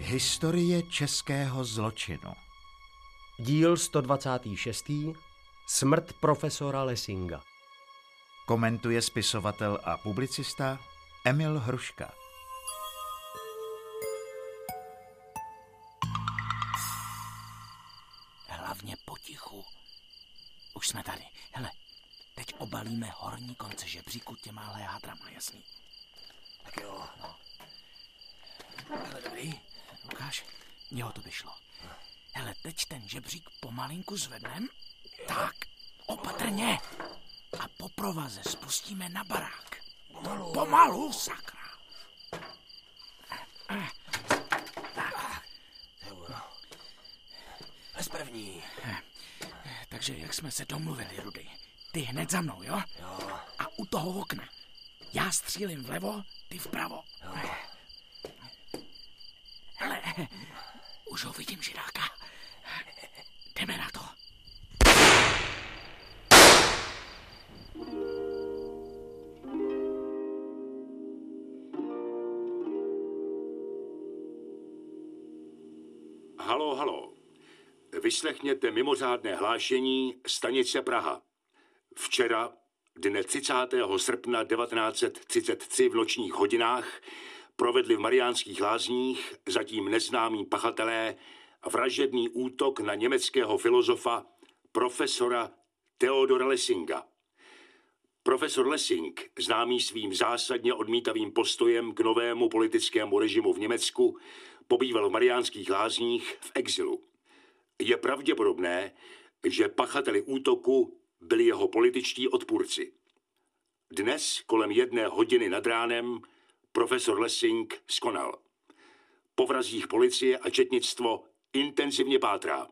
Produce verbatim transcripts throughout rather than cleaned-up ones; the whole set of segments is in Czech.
Historie českého zločinu. Díl sto dvacátý šestý. Smrt profesora Lessinga. Komentuje spisovatel a publicista Emil Hruška. Hlavně potichu. Už jsme tady. Hele, teď obalíme horní konce žebříku těmahle jádrama, jasný? Tak jo, no. Hele, dobrý. Lukáš, jo, to by šlo. Hele, teď ten žebřík pomalinku zvednem. Tak, opatrně. A po provaze spustíme na barák. Pomalu, Pomalu sakra. Tak. Bez první. Takže jak jsme se domluvili, Rudy? Ty hned za mnou, jo? Jo. A u toho okna. Já střílím vlevo, ty vpravo. Jo. Hele, už ho vidím, židáka. Jdeme na to. Halo, halo. Vyslechněte mimořádné hlášení stanice Praha. Včera, dne třicátého srpna devatenáct set třicet tři v nočních hodinách, provedli v Mariánských Lázních zatím neznámí pachatelé vražedný útok na německého filozofa profesora Theodora Lessinga. Profesor Lessing, známý svým zásadně odmítavým postojem k novému politickému režimu v Německu, pobýval v Mariánských Lázních v exilu. Je pravděpodobné, že pachateli útoku byli jeho političtí odpůrci. Dnes kolem jedné hodiny nad ránem profesor Lessing skonal. Po vrazích policie a četnictvo intenzivně pátrá.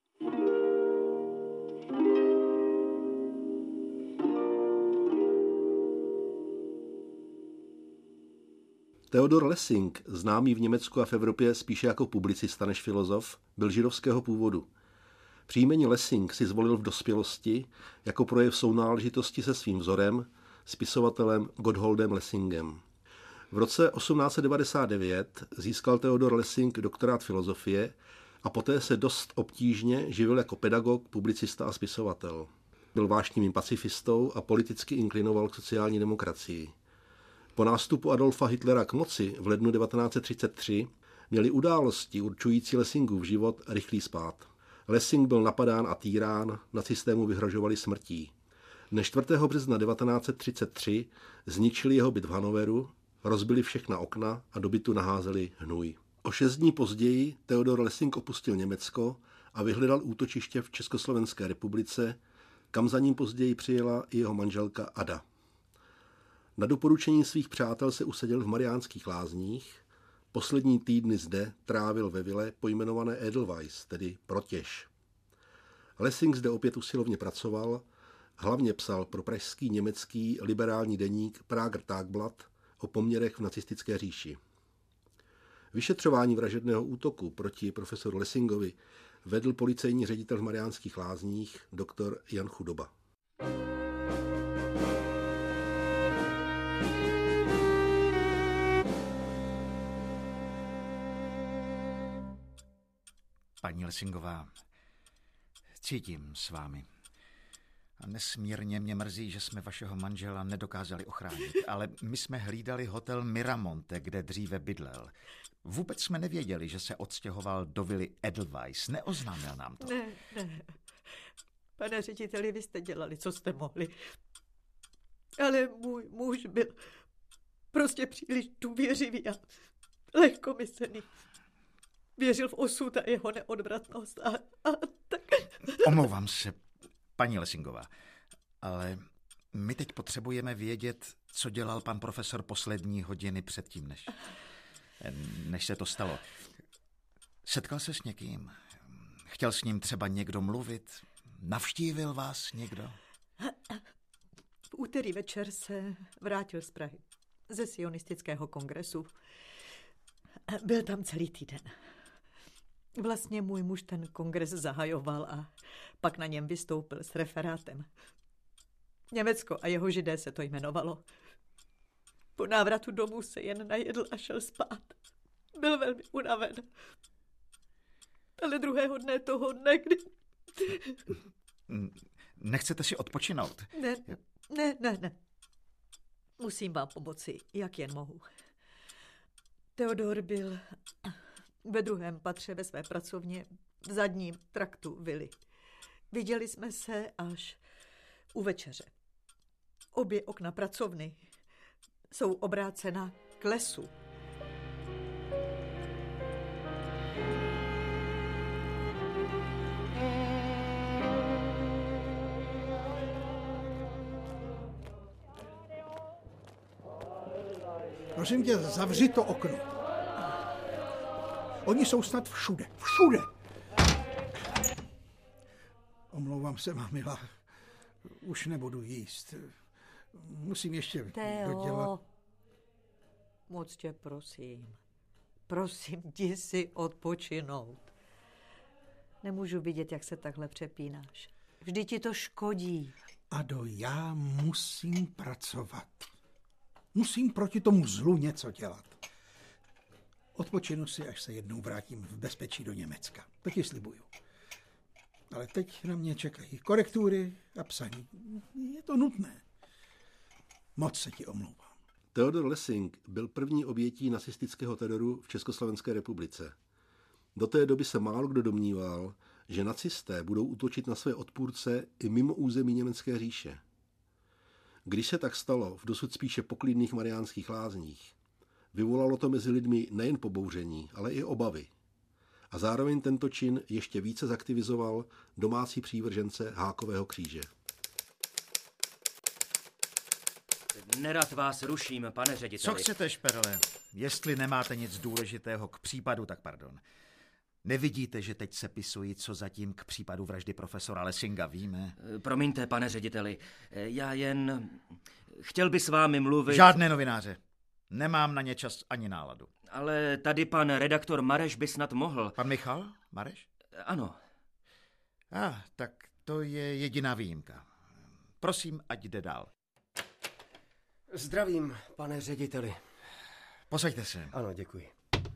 Theodor Lessing, známý v Německu a v Evropě spíše jako publicista než filozof, byl židovského původu. Příjmení Lessing si zvolil v dospělosti jako projev sounáležitosti se svým vzorem, spisovatelem Gottholdem Lessingem. V roce osmnáct set devadesát devět získal Theodor Lessing doktorát filozofie a poté se dost obtížně živil jako pedagog, publicista a spisovatel. Byl vášnivým pacifistou a politicky inklinoval k sociální demokracii. Po nástupu Adolfa Hitlera k moci v lednu devatenáct set třicet tři měly události určující Lessingův život rychlý spád. Lessing byl napadán a týrán, nacisté mu vyhrožovali smrtí. Dne čtvrtého března devatenáct set třicet tři zničili jeho byt v Hannoveru, rozbili všechna okna a do bytu naházeli hnůj. O šest dní později Theodor Lessing opustil Německo a vyhledal útočiště v Československé republice, kam za ním později přijela i jeho manželka Ada. Na doporučení svých přátel se usadil v Mariánských Lázních, poslední týdny zde trávil ve vile pojmenované Edelweiss, tedy Protěž. Lessing zde opět usilovně pracoval, hlavně psal pro pražský německý liberální deník Prager Tagblatt o poměrech v nacistické říši. Vyšetřování vražedného útoku proti profesoru Lessingovi vedl policejní ředitel v Mariánských Lázních doktor Jan Chudoba. Paní Lessingová, cítím s vámi. A nesmírně mě mrzí, že jsme vašeho manžela nedokázali ochránit, ale my jsme hlídali hotel Miramonte, kde dříve bydlel. Vůbec jsme nevěděli, že se odstěhoval do vily Edelweiss. Neoznámil nám to. Ne, ne. Pane řediteli, vy jste dělali, co jste mohli. Ale můj muž byl prostě příliš důvěřivý a lehkomyslný. Věřil v osud a jeho neodvratnost a, a tak... Omlouvám se, paní Lessingová, ale my teď potřebujeme vědět, co dělal pan profesor poslední hodiny předtím, než, než se to stalo. Setkal se s někým? Chtěl s ním třeba někdo mluvit? Navštívil vás někdo? V úterý večer se vrátil z Prahy, ze sionistického kongresu. Byl tam celý týden. Vlastně můj muž ten kongres zahajoval a pak na něm vystoupil s referátem. Německo a jeho Židé se to jmenovalo. Po návratu domů se jen najedl a šel spát. byl velmi unaven. Ale druhého dne toho dne, kdy... Nechcete si odpočinout? Ne, ne, ne, ne. Musím vám pomoci, jak jen mohu. Teodor byl ve druhém patře ve své pracovně v zadním traktu vily. Viděli jsme se až u večeře. Obě okna pracovny jsou obrácena k lesu. Prosím tě, zavři to okno. Oni jsou snad všude. Všude. Omlouvám se, mamila. Už nebudu jíst. Musím ještě Teo, dodělat. Moc tě prosím. Prosím, jdi si odpočinout. Nemůžu vidět, jak se takhle přepínáš. Vždy ti to škodí. Ado, já musím pracovat. Musím proti tomu zlu něco dělat. Odpočinu si, až se jednou vrátím v bezpečí do Německa. To ti slibuju. Ale teď na mě čekají korektury a psaní. Je to nutné. Moc se ti omlouvám. Theodor Lessing byl první obětí nacistického teroru v Československé republice. Do té doby se málo kdo domníval, že nacisté budou útočit na své odpůrce i mimo území Německé říše. Když se tak stalo v dosud spíše poklidných Mariánských Lázních, vyvolalo to mezi lidmi nejen pobouření, ale i obavy. A zároveň tento čin ještě více zaktivizoval domácí přívržence Hákového kříže. Nerad vás ruším, pane řediteli. Co chcete, Šperle? Jestli nemáte nic důležitého k případu, tak pardon. Nevidíte, že teď sepisuji, co zatím k případu vraždy profesora Lessinga víme? Promiňte, pane řediteli, já jen chtěl by s vámi mluvit... Žádné novináře. Nemám na ně čas ani náladu. Ale tady pan redaktor Mareš by snad mohl. Pan Michal Mareš? Ano. A, ah, tak to je jediná výjimka. Prosím, ať jde dál. Zdravím, pane řediteli. Posaďte se. Ano, děkuji.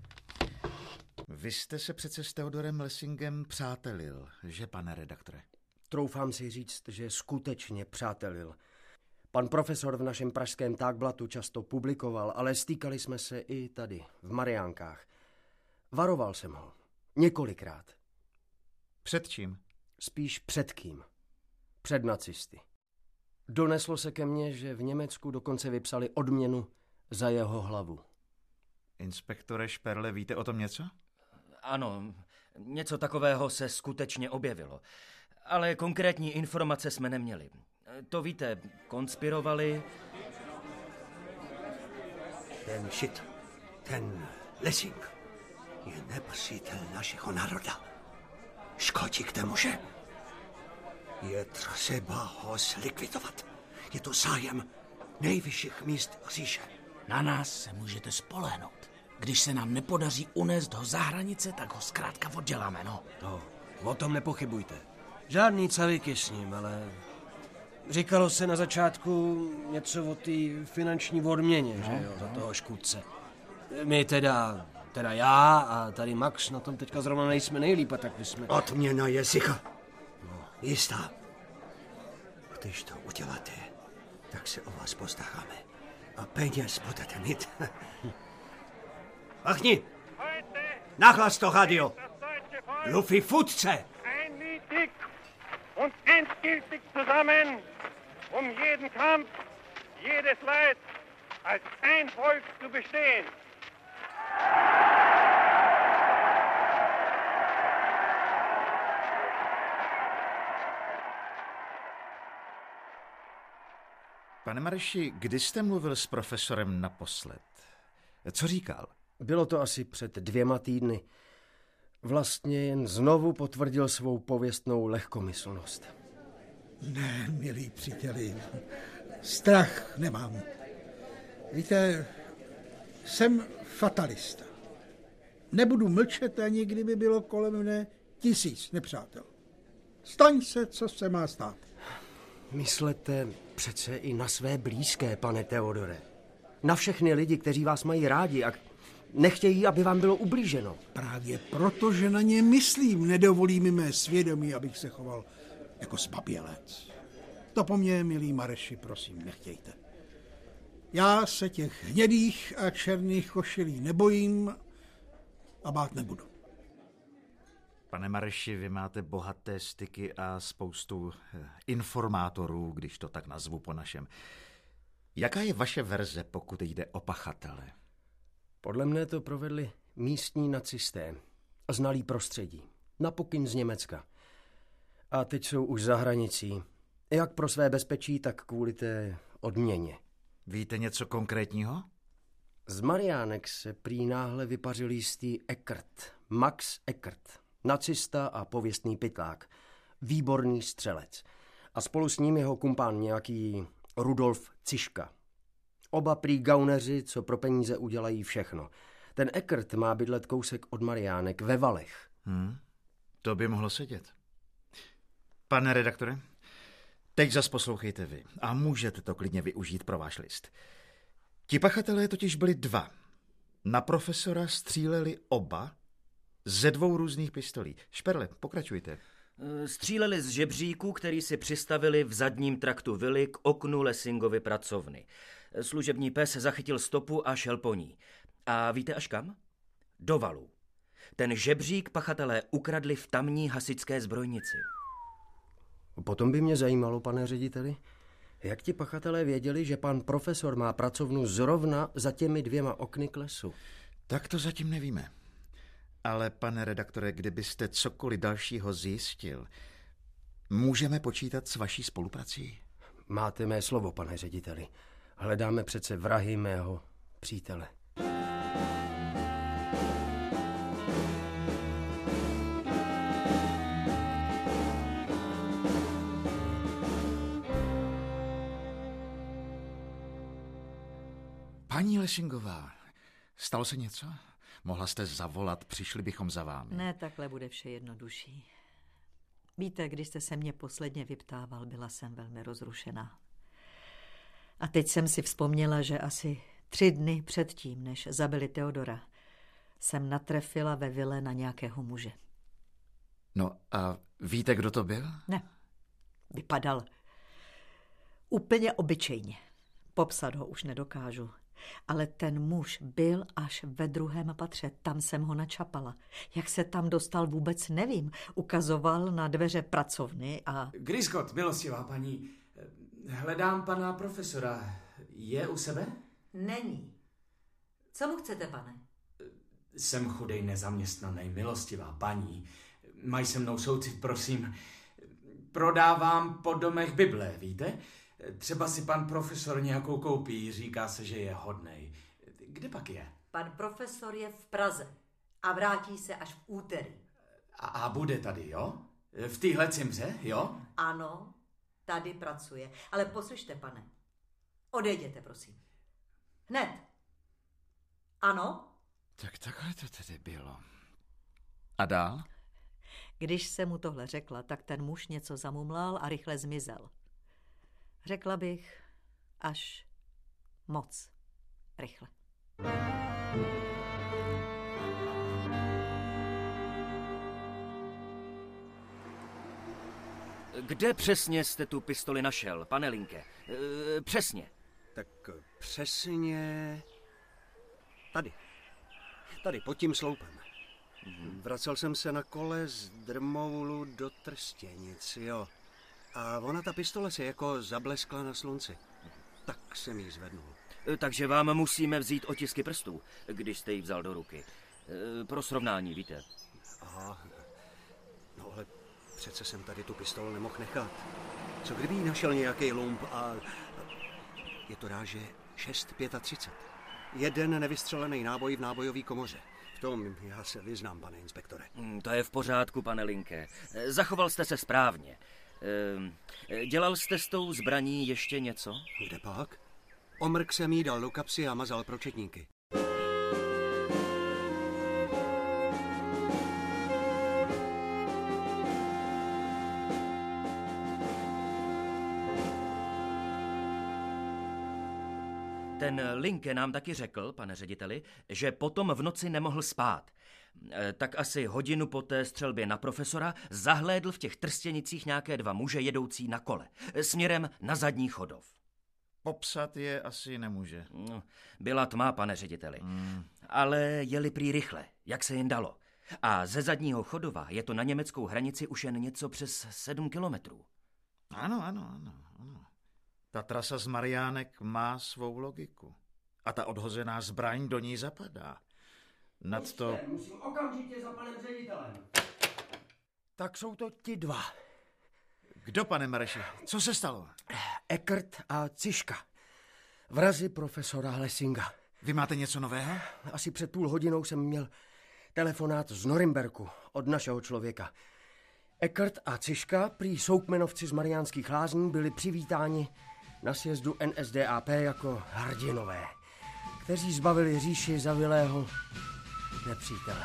Vy jste se přece s Theodorem Lessingem přátelil, že, pane redaktore? Troufám si říct, že skutečně přátelil. Pan profesor v našem pražském Tágblatu často publikoval, ale stýkali jsme se i tady, v Mariánkách. Varoval jsem ho. Několikrát. Před čím? Spíš před kým. Před nacisty. Doneslo se ke mně, že v Německu dokonce vypsali odměnu za jeho hlavu. Inspektore Šperle, víte o tom něco? Ano, něco takového se skutečně objevilo. Ale konkrétní informace jsme neměli. To víte, konspirovali... Ten šit, ten Lessing je nepřítel našeho národa. Škodí k tomu, že je třeba ho zlikvidovat. Je to zájem nejvyšších míst říše. Na nás se můžete spolehnout. Když se nám nepodaří unést ho za hranice, tak ho zkrátka odděláme, no. No, o tom nepochybujte. Žádný cavíky s ním, ale... Říkalo se na začátku něco o té finanční odměně, no, že jo, za toho škůdce. My teda, teda já a tady Max na tom teďka zrovna nejsme nejlíp, a tak my jsme... Odměna je sicha. No, jistá. Když to uděláte, tak se o vás postaráme. A peněz budete mít. Machni! Nachlass to radio! Luffy Futze! Einmütig und endgültig zusammen, um jeden Kampf, jedes Leid als ein Volk zu bestehen. Pane Mareši, kdy jste mluvil s profesorem naposled? Co říkal? Bylo to asi před dvěma týdny. Vlastně jen znovu potvrdil svou pověstnou lehkomyslnost. Ne, milí příteli, strach nemám. Víte, jsem fatalista. Nebudu mlčet, ani kdyby bylo kolem mne tisíc nepřátel. Staň se, co se má stát. Myslete přece i na své blízké, pane Theodore. Na všechny lidi, kteří vás mají rádi a Nechtějí, aby vám bylo ublíženo. Právě proto, že na ně myslím, nedovolí mi mé svědomí, abych se choval jako zbabělec. To po mně, milí Mareši, prosím, nechtějte. Já se těch hnědých a černých košilí nebojím a bát nebudu. Pane Mareši, vy máte bohaté styky a spoustu informátorů, když to tak nazvu po našem. Jaká je vaše verze, pokud jde o pachatele? Podle mne to provedli místní nacisté, znalí prostředí, na pokyn z Německa. A teď jsou už za hranicí, jak pro své bezpečí, tak kvůli té odměně. Víte něco konkrétního? Z Mariánek se prý náhle vypařil jistý Eckert, Max Eckert, nacista a pověstný pytlák, výborný střelec. A spolu s ním jeho kumpán nějaký Rudolf Ciška. Oba prý gauneři, co pro peníze udělají všechno. Ten Eckert má bydlet kousek od Mariánek ve Valech. Hmm, to by mohlo sedět. Pane redaktore, teď zas poslouchejte vy a můžete to klidně využít pro váš list. Ti pachatelé totiž byli dva. Na profesora stříleli oba ze dvou různých pistolí. Šperle, pokračujte. Stříleli z žebříku, který si přistavili v zadním traktu vily k oknu Lessingovy pracovny. Služební pes zachytil stopu a šel po ní. A víte až kam? Do Valů. Ten žebřík pachatelé ukradli v tamní hasičské zbrojnici. Potom by mě zajímalo, pane řediteli, jak ti pachatelé věděli, že pan profesor má pracovnu zrovna za těmi dvěma okny k lesu? Tak to zatím nevíme. Ale, pane redaktore, kdybyste cokoliv dalšího zjistil, můžeme počítat s vaší spoluprací? Máte mé slovo, pane řediteli. Hledáme přece vrahy mého přítele. Paní Lessingová, stalo se něco? Mohla jste zavolat, přišli bychom za vámi. Ne, takhle bude vše jednodušší. Víte, když jste se mě posledně vyptával, byla jsem velmi rozrušená. A teď jsem si vzpomněla, že asi tři dny předtím, než zabili Teodora, jsem natrefila ve vile na nějakého muže. No a víte, kdo to byl? Ne, vypadal úplně obyčejně. Popsat ho už nedokážu. Ale ten muž byl až ve druhém patře, tam jsem ho načapala. Jak se tam dostal, vůbec nevím. Ukazoval na dveře pracovny a... Griscott, milostivá paní, hledám pana profesora. Je u sebe? Není. Co mu chcete, pane? Jsem chudej nezaměstnaný, milostivá paní. Maj se mnou soucit, prosím. Prodávám po domech Bible, víte? Třeba si pan profesor nějakou koupí, říká se, že je hodnej. Kde pak je? Pan profesor je v Praze a vrátí se až v úterý. A, a bude tady, jo? V téhle cimře, jo? Ano, tady pracuje. Ale poslyšte, pane, odejděte, prosím. Hned. Ano? Tak takhle to tedy bylo. A dál? Když jsem mu tohle řekla, tak ten muž něco zamumlal a rychle zmizel. Řekla bych, až moc rychle. Kde přesně jste tu pistoli našel, pane Linke? E, přesně. Tak přesně... Tady. Tady, pod tím sloupem. Mm-hmm. Vracel jsem se na kole z Drmoulu do Trstěnic, jo. A ona, ta pistole, se jako zableskla na slunci. Tak jsem jí zvednul. E, takže vám musíme vzít otisky prstů, když jste ji vzal do ruky. E, pro srovnání, víte. Aha. No ale přece jsem tady tu pistolu nemohl nechat. Co kdyby jí našel nějaký lump a... Je to ráže šest třicet pět. Jeden nevystřelený náboj v nábojové komoře. V tom já se vyznám, pane inspektore. Hmm, to je v pořádku, pane Linke. E, zachoval jste se správně. E, dělal jste s tou zbraní ještě něco? Kde pak? Omrk jsem jí dal do kapsy a mazal pročetníky. Ten Linke nám taky řekl, pane řediteli, že potom v noci nemohl spát. Tak asi hodinu po té střelbě na profesora zahlédl v těch trstěnicích nějaké dva muže jedoucí na kole, směrem na zadní chodov. Popsat je asi nemůže. No, byla tma, pane řediteli. Hmm. Ale jeli prý rychle, jak se jen dalo. A ze zadního chodova je to na německou hranici už jen něco přes sedm kilometrů. Ano, ano, ano, ano. Ta trasa z Mariánek má svou logiku. A ta odhozená zbraň do ní zapadá. Nad to... Musím okamžitě za panem ředitelem. Tak jsou to ti dva. Kdo, pane Mareši? Co se stalo? Eckert a Ciška. Vrazi profesora Lessinga. Vy máte něco nového? Asi před půl hodinou jsem měl telefonát z Norimberku od našeho člověka. Eckert a Ciška, prý soukmenovci z Mariánských Lázní, byli přivítáni na sjezdu N S D A P jako hrdinové, kteří zbavili říši zavilého nepřítele.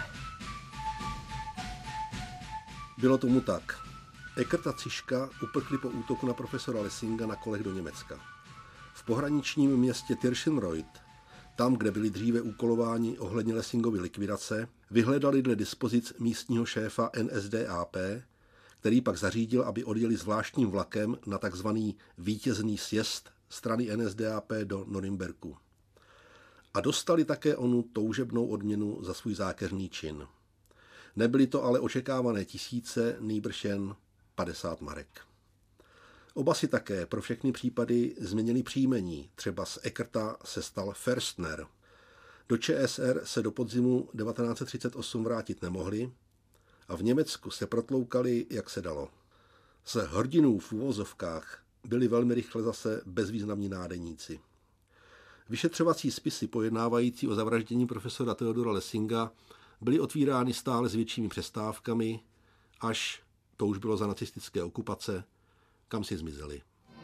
Bylo tomu tak. Eckert a Ciška uprchli po útoku na profesora Lessinga na kolech do Německa. V pohraničním městě Tirschenreuth, tam, kde byli dříve úkolováni ohledně Lessingovy likvidace, vyhledali dle dispozic místního šéfa N S D A P, který pak zařídil, aby odjeli zvláštním vlakem na takzvaný vítězný sjezd strany N S D A P do Norimberku. A dostali také onu toužebnou odměnu za svůj zákeřný čin. Nebyly to ale očekávané tisíce, nýbrž jen padesát marek. Oba si také pro všechny případy změnili příjmení, třeba z Eckerta se stal Förstner. Do Č S R se do podzimu devatenáct set třicet osm vrátit nemohli a v Německu se protloukali, jak se dalo. Z hrdinů v uvozovkách byli velmi rychle zase bezvýznamní nádeníci. Vyšetřovací spisy pojednávající o zavraždění profesora Theodora Lessinga byly otvírány stále s většími přestávkami, až, to už bylo za nacistické okupace, kam si zmizeli.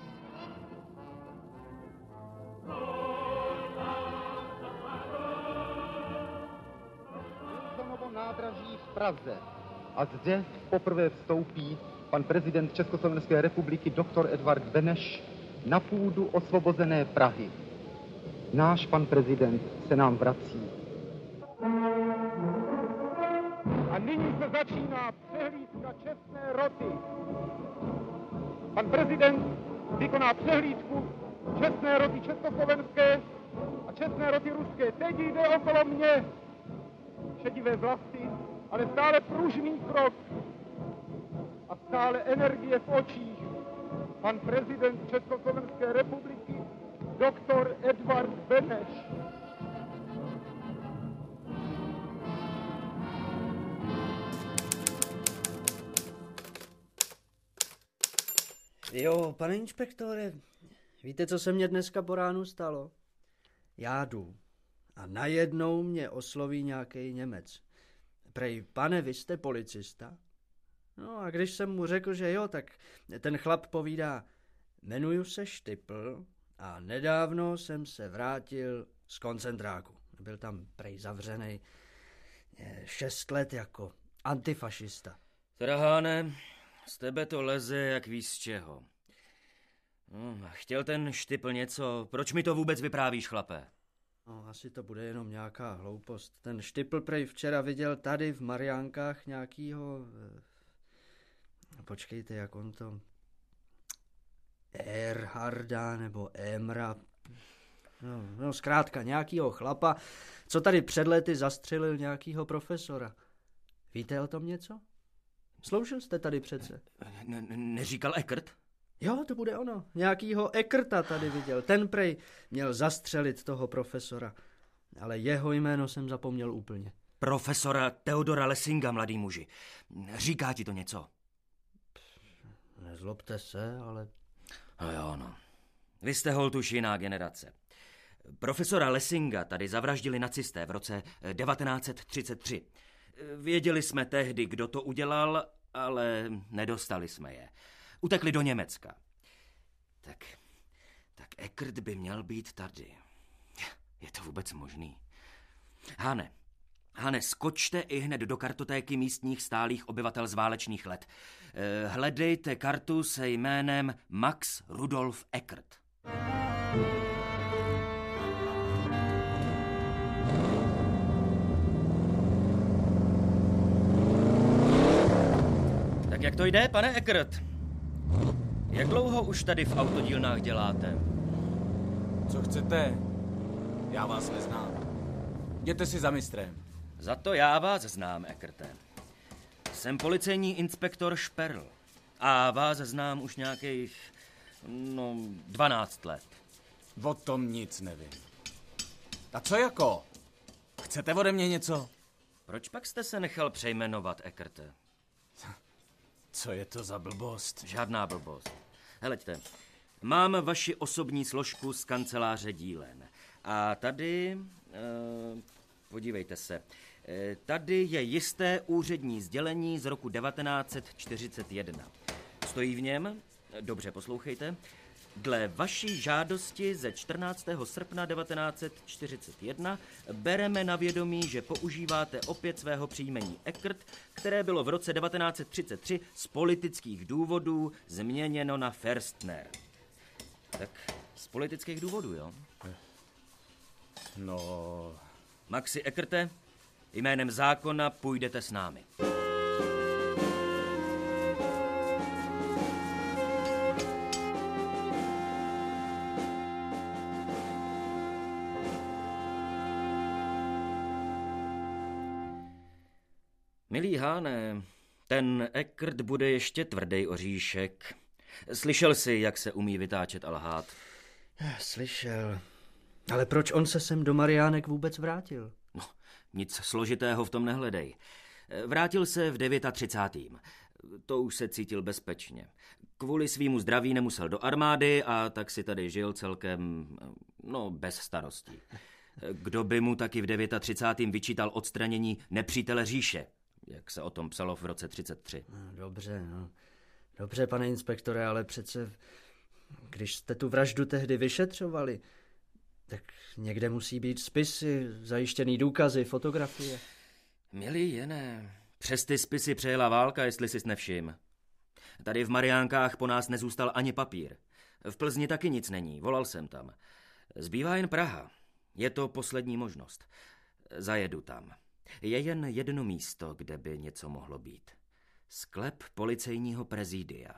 Wilsonovo nádraží v Praze. A zde poprvé vstoupí pan prezident Československé republiky doktor Edvard Beneš na půdu osvobozené Prahy. Náš pan prezident se nám vrací. A nyní se začíná přehlídka čestné roty. Pan prezident vykoná přehlídku čestné roty československé a čestné roty ruské. Teď jde okolo mě šedivé vlasy, ale stále pružný krok a stále energie v očích. Pan prezident Československé republiky doktor Edvard Beneš. Jo, pane inspektore, víte, co se mně dneska po ránu stalo? Já jdu a najednou mě osloví nějaký Němec. Prej, pane, vy jste policista? No a když jsem mu řekl, že jo, tak ten chlap povídá, jmenuju se Štipl a nedávno jsem se vrátil z koncentráku. Byl tam prej zavřenej šest let jako antifašista. Trháne, z tebe to leze jak víš z čeho. No, chtěl ten Štipl něco, proč mi to vůbec vyprávíš, chlape? No, asi to bude jenom nějaká hloupost. Ten Štipl prej včera viděl tady v Mariánkách nějakýho... Počkejte, jak on to... Erharda nebo Emra... No, no zkrátka nějakýho chlapa, co tady před lety zastřelil nějakýho profesora. Víte o tom něco? Sloužil jste tady přece. Ne, ne, neříkal Eckert? Jo, to bude ono. Nějakýho Eckerta tady viděl. Ten prej měl zastřelit toho profesora. Ale jeho jméno jsem zapomněl úplně. Profesora Theodora Lessinga, mladý muži. Říká ti to něco? Nezlobte se, ale... No jo, no. Vy jste holt už jiná generace. Profesora Lessinga tady zavraždili nacisté v roce devatenáct set třicet tři. Věděli jsme tehdy, kdo to udělal, ale nedostali jsme je. Utekli do Německa. Tak, tak Eckert by měl být tady. Je to vůbec možný? Hane, Hane, skočte i hned do kartotéky místních stálých obyvatel z válečných let. Hledejte kartu se jménem Max Rudolf Eckert. Jak to jde, pane Eckert? Jak dlouho už tady v autodílnách děláte? Co chcete? Já vás neznám. Jděte si za mistrem. Za to já vás znám, Eckerte. Jsem policejní inspektor Šperl. A vás znám už nějakých, no, dvanáct let. O tom nic nevím. A co jako? Chcete ode mě něco? Proč pak jste se nechal přejmenovat, Eckerte? Co je to za blbost? Žádná blbost. Heleďte, mám vaši osobní složku z kanceláře dílen. A tady, eh, podívejte se, eh, tady je jisté úřední sdělení z roku devatenáct set čtyřicet jedna. Stojí v něm, dobře poslouchejte, dle vaší žádosti ze čtrnáctého srpna devatenáct set čtyřicet jedna bereme na vědomí, že používáte opět svého příjmení Eckert, které bylo v roce devatenáct set třicet tři z politických důvodů změněno na Ferstner. Tak z politických důvodů, jo? No... Maxi Eckerte, jménem zákona půjdete s námi. Milý Háne, ten Eckert bude ještě tvrdý oříšek. Slyšel jsi, jak se umí vytáčet a lhát? Slyšel. Ale proč on se sem do Mariánek vůbec vrátil? No, nic složitého v tom nehledej. Vrátil se v třicátém devátém To už se cítil bezpečně. Kvůli svýmu zdraví nemusel do armády a tak si tady žil celkem, no, bez starostí. Kdo by mu taky v třicátém devátém vyčítal odstranění nepřítele říše, jak se o tom psalo v roce třicet tři. No, dobře, no. Dobře, pane inspektore, ale přece, když jste tu vraždu tehdy vyšetřovali, tak někde musí být spisy, zajištěný důkazy, fotografie. Milý Jene, přes ty spisy přejela válka, jestli jsi nevšim. Tady v Mariánkách po nás nezůstal ani papír. V Plzni taky nic není, volal jsem tam. Zbývá jen Praha. Je to poslední možnost. Zajedu tam. Je jen jedno místo, kde by něco mohlo být. Sklep policejního prezidia.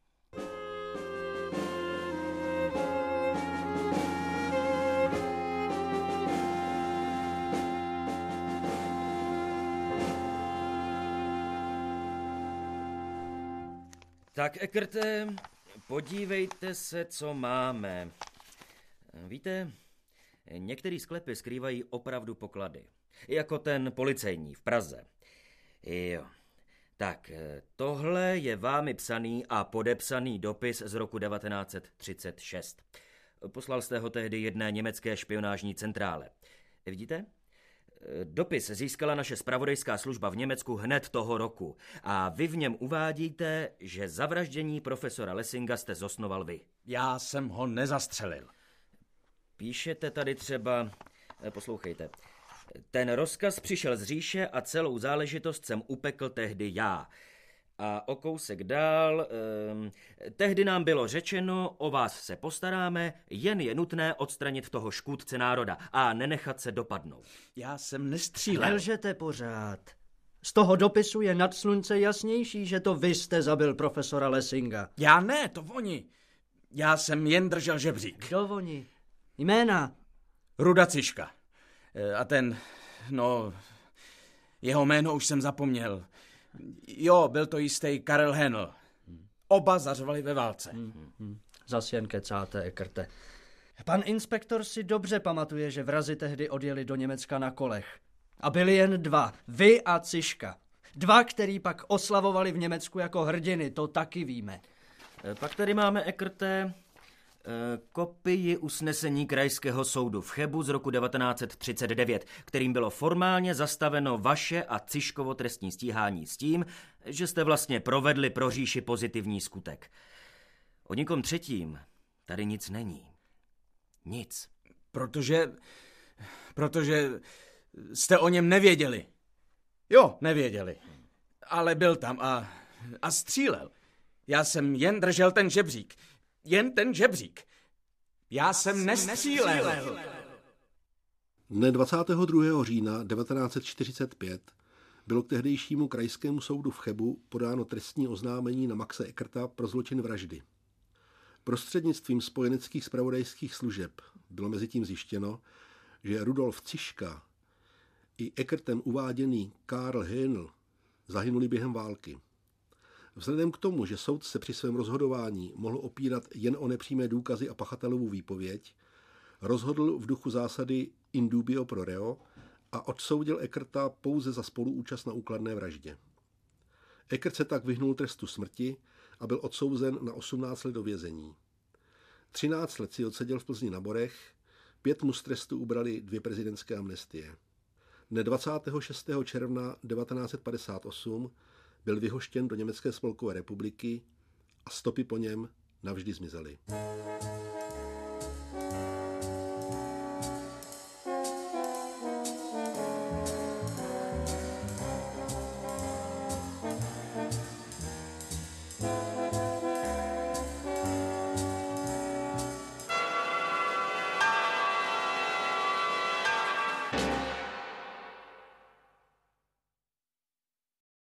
Tak, Eckerte, podívejte se, co máme. Víte, některé sklepy skrývají opravdu poklady. Jako ten policejní v Praze. Jo. Tak, tohle je vámi psaný a podepsaný dopis z roku devatenáct set třicet šest. Poslal jste ho tehdy jedné německé špionážní centrále. Vidíte? Dopis získala naše zpravodajská služba v Německu hned toho roku a vy v něm uvádíte, že zavraždění profesora Lessinga jste zosnoval vy. Já jsem ho nezastřelil. Píšete tady třeba, poslouchejte, ten rozkaz přišel z říše a celou záležitost jsem upekl tehdy já. A o kousek dál, eh, tehdy nám bylo řečeno, o vás se postaráme, jen je nutné odstranit toho škůdce národa a nenechat se dopadnout. Já jsem nestřílel. Nelžete pořád. Z toho dopisu je nad slunce jasnější, že to vy jste zabil profesora Lessinga. Já ne, to oni. Já jsem jen držel žebřík. Kdo oni? Jména? Ruda Ciška. A ten, no, jeho jméno už jsem zapomněl. Jo, byl to jistý Karel Henl. Oba zařvali ve válce. Hmm, hmm. Zas jen kecáte, Eckerte. Pan inspektor si dobře pamatuje, že vrazi tehdy odjeli do Německa na kolech. A byli jen dva, vy a Ciška. Dva, který pak oslavovali v Německu jako hrdiny, to taky víme. Pak tady máme, Eckerte, kopii usnesení krajského soudu v Chebu z roku devatenáct set třicet devět, kterým bylo formálně zastaveno vaše a Ciškovo trestní stíhání s tím, že jste vlastně provedli pro říši pozitivní skutek. O nikom třetím tady nic není. Nic. Protože, protože jste o něm nevěděli. Jo, nevěděli. Ale byl tam a, a střílel. Já jsem jen držel ten žebřík. Jen ten žebřík. Já, Já jsem nestřílel. Dne dvacátého druhého října devatenáct set čtyřicet pět bylo k tehdejšímu krajskému soudu v Chebu podáno trestní oznámení na Maxe Eckerta pro zločin vraždy. Prostřednictvím spojeneckých zpravodajských služeb bylo mezitím zjištěno, že Rudolf Ciška i Eckertem uváděný Karl Hänl zahynuli během války. Vzhledem k tomu, že soudce při svém rozhodování mohl opírat jen o nepřímé důkazy a pachatelovu výpověď, rozhodl v duchu zásady in dubio pro reo a odsoudil Eckerta pouze za spoluúčast na úkladné vraždě. Eckert se tak vyhnul trestu smrti a byl odsouzen na osmnáct let do vězení. třináct let si odseděl v Plzni na Borech, pět mu z trestu ubrali dvě prezidentské amnestie. Dne dvacátého šestého června devatenáct set padesát osm byl vyhoštěn do Německé spolkové republiky a stopy po něm navždy zmizely.